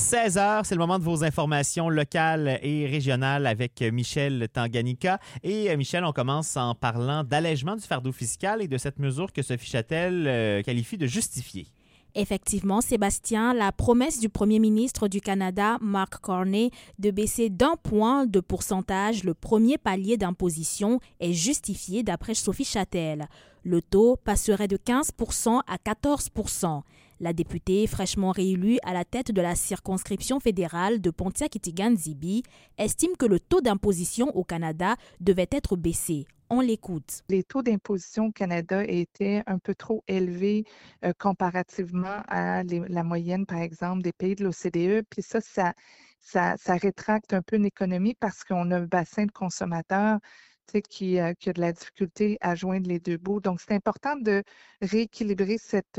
16 heures, c'est le moment de vos informations locales et régionales avec Michel Tanganyika. Et Michel, on commence en parlant d'allègement du fardeau fiscal et de cette mesure que Sophie Châtel qualifie de justifiée. Effectivement, Sébastien, la promesse du premier ministre du Canada, Mark Carney, de baisser d'1 point de pourcentage le premier palier d'imposition est justifiée d'après Sophie Châtel. Le taux passerait de 15% à 14%. La députée, fraîchement réélue à la tête de la circonscription fédérale de Pontiac-Itigan-Zibi, estime que le taux d'imposition au Canada devait être baissé. On l'écoute. Les taux d'imposition au Canada étaient un peu trop élevés comparativement à la moyenne, par exemple, des pays de l'OCDE. Puis ça rétracte un peu une économie parce qu'on a un bassin de consommateurs qui a de la difficulté à joindre les deux bouts. Donc, c'est important de rééquilibrer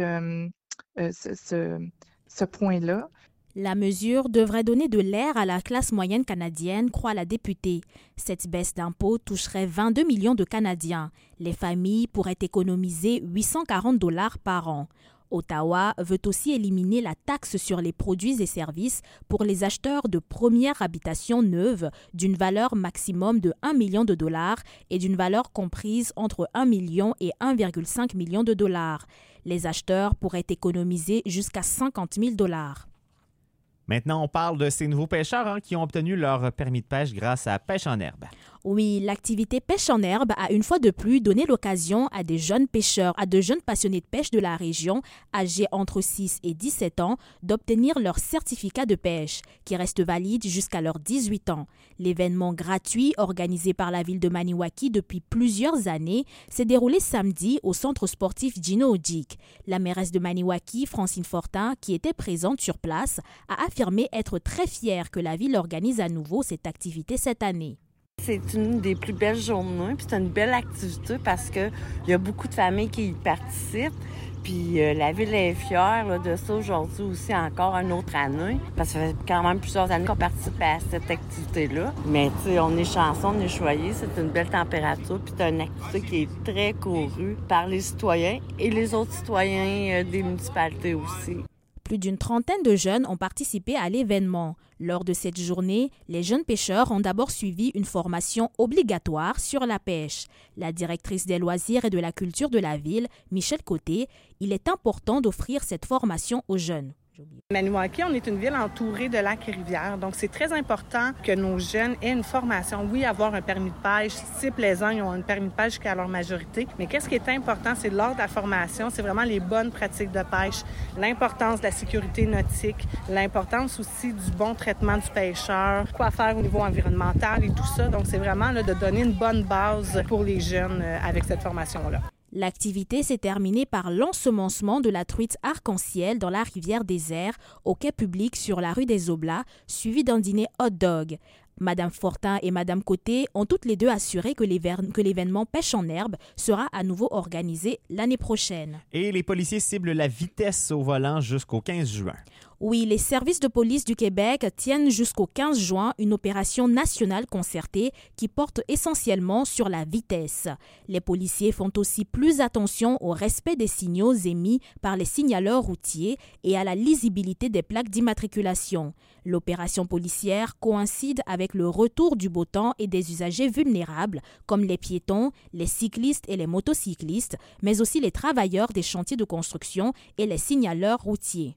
ce point-là. La mesure devrait donner de l'air à la classe moyenne canadienne, croit la députée. Cette baisse d'impôt toucherait 22 millions de Canadiens. Les familles pourraient économiser 840 $ par an. Ottawa veut aussi éliminer la taxe sur les produits et services pour les acheteurs de première habitation neuve d'une valeur maximum de 1 million de $ et d'une valeur comprise entre 1 million et 1,5 million de $. Les acheteurs pourraient économiser jusqu'à 50 000 $. Maintenant, on parle de ces nouveaux pêcheurs qui ont obtenu leur permis de pêche grâce à Pêche en herbe. Oui, l'activité pêche en herbe a une fois de plus donné l'occasion à des jeunes pêcheurs, à de jeunes passionnés de pêche de la région, âgés entre 6 et 17 ans, d'obtenir leur certificat de pêche, qui reste valide jusqu'à leurs 18 ans. L'événement gratuit, organisé par la ville de Maniwaki depuis plusieurs années, s'est déroulé samedi au centre sportif Gino Ojik. La mairesse de Maniwaki, Francine Fortin, qui était présente sur place, a affirmé être très fière que la ville organise à nouveau cette activité cette année. C'est une des plus belles journées, puis c'est une belle activité parce qu'il y a beaucoup de familles qui y participent. Puis la ville est fière de ça aujourd'hui aussi, encore une autre année. Parce que ça fait quand même plusieurs années qu'on participe à cette activité-là. Mais tu sais, on est chanceux, on est choyés, c'est une belle température. Puis c'est une activité qui est très courue par les citoyens et les autres citoyens des municipalités aussi. Plus d'une trentaine de jeunes ont participé à l'événement. Lors de cette journée, les jeunes pêcheurs ont d'abord suivi une formation obligatoire sur la pêche. La directrice des loisirs et de la culture de la ville, Michel Côté, il est important d'offrir cette formation aux jeunes. Maniwaki, on est une ville entourée de lacs et rivières, donc c'est très important que nos jeunes aient une formation. Oui, avoir un permis de pêche, c'est plaisant, ils ont un permis de pêche jusqu'à leur majorité, mais qu'est-ce qui est important, c'est lors de la formation, c'est vraiment les bonnes pratiques de pêche, l'importance de la sécurité nautique, l'importance aussi du bon traitement du pêcheur, quoi faire au niveau environnemental et tout ça. Donc c'est vraiment de donner une bonne base pour les jeunes avec cette formation-là. L'activité s'est terminée par l'ensemencement de la truite arc-en-ciel dans la rivière Désert, au quai public sur la rue des Oblats, suivi d'un dîner hot-dog. Madame Fortin et Madame Côté ont toutes les deux assuré que l'événement Pêche en herbe sera à nouveau organisé l'année prochaine. Et les policiers ciblent la vitesse au volant jusqu'au 15 juin. Oui, les services de police du Québec tiennent jusqu'au 15 juin une opération nationale concertée qui porte essentiellement sur la vitesse. Les policiers font aussi plus attention au respect des signaux émis par les signaleurs routiers et à la lisibilité des plaques d'immatriculation. L'opération policière coïncide avec le retour du beau temps et des usagers vulnérables comme les piétons, les cyclistes et les motocyclistes, mais aussi les travailleurs des chantiers de construction et les signaleurs routiers.